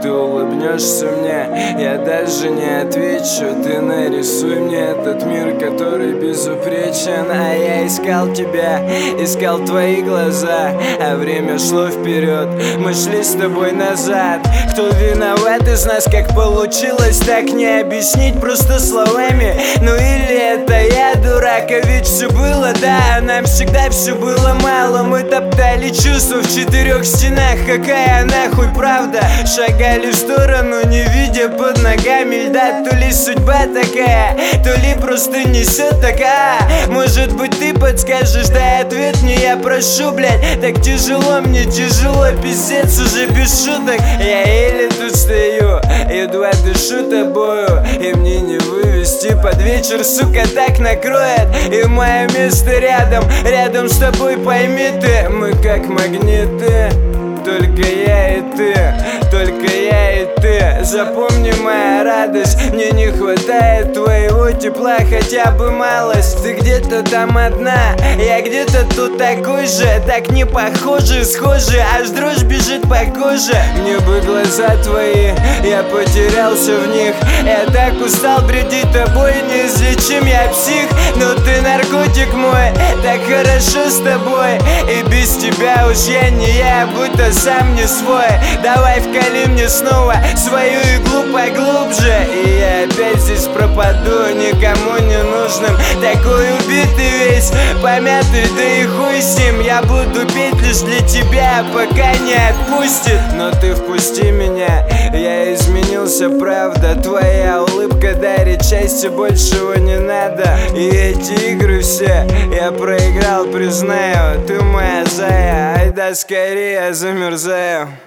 ты улыбнешься мне, я даже не отвечу. Ты нарисуй мне этот мир, который безупречен. А я искал тебя, искал твои глаза, а время шло вперед, мы шли с тобой назад. Кто виноват из нас, как получилось, так не объяснить просто словами. Ну или это я дурак, а ведь все было, да, а нам всегда все было мало. Мы топтали чувства в 4 стенах, какая нахуй правда. Шагали в сторону, не видя под ногами льда. То ли судьба такая, то ли просто несет такая. Может быть ты подскажешь, дай ответ мне, я прошу, блядь. Так тяжело, мне тяжело, пиздец, уже без шуток. Я еле тут стою, едва дышу тобою, и мне не вывести под вечер, сука, так накроет. И мое место рядом, рядом с тобой, пойми ты, мы как магниты. Только я и ты, только я и ты. Запомни, моя радость, мне не хватает твоего тепла, хотя бы малость. Ты где-то там одна, я где-то тут такой же. Так не похожи, схожи, аж дрожь бежит по коже. Мне бы глаза твои, я потерялся в них. Я так устал бредить тобой, неизлечим я псих. Но ты наркотик мой, так хорошо с тобой. И без тебя уж я не я, будто сам не свой. Давай вкали мне снова свою иглу поглубже, и я опять здесь пропаду, никому не нужным. Такой убитый весь, помятый, да и хуй с ним. Я буду петь лишь для тебя, пока не отпустит. Но ты впусти меня, я изменился, правда. Твоя улыбка дарит счастье, большего не надо. И эти игры все я проиграл, признаю. Ты моя зая, айда скорее, я замерзаю.